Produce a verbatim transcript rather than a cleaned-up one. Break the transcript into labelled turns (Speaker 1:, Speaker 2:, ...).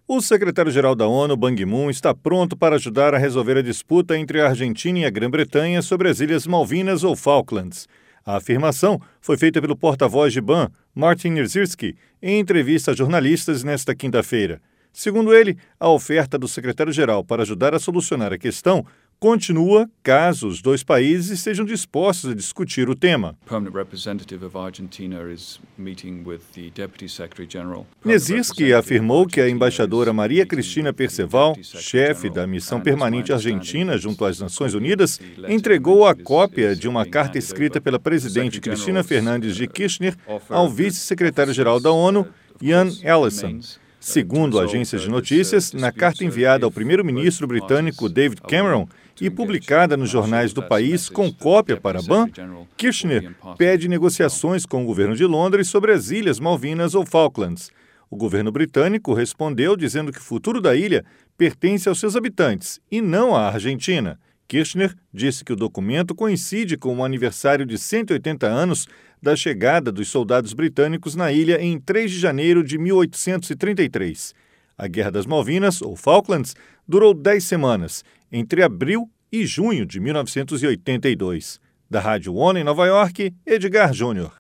Speaker 1: O secretário-geral da ONU, Ban Ki-moon, está pronto para ajudar a resolver a disputa entre a Argentina e a Grã-Bretanha sobre as Ilhas Malvinas ou Falklands. A afirmação foi feita pelo porta-voz de Ban, Martin Niedzwiecki, em entrevista a jornalistas nesta quinta-feira. Segundo ele, a oferta do secretário-geral para ajudar a solucionar a questão continua caso os dois países estejam dispostos a discutir o tema. Niedzwiecki afirmou que a embaixadora Maria Cristina Perceval, chefe da missão permanente argentina junto às Nações Unidas, entregou a cópia de uma carta escrita pela presidente Cristina Fernández de Kirchner ao vice-secretário-geral da ONU, Ian Ellison. Segundo agências de notícias, na carta enviada ao primeiro-ministro britânico David Cameron e publicada nos jornais do país com cópia para Ban, Kirchner pede negociações com o governo de Londres sobre as Ilhas Malvinas ou Falklands. O governo britânico respondeu dizendo que o futuro da ilha pertence aos seus habitantes e não à Argentina. Kirchner disse que o documento coincide com o aniversário de cento e oitenta anos da chegada dos soldados britânicos na ilha em três de janeiro de mil oitocentos e trinta e três. A Guerra das Malvinas, ou Falklands, durou dez semanas, entre abril e junho de mil novecentos e oitenta e dois. Da Rádio ONU em Nova York, Edgar Júnior.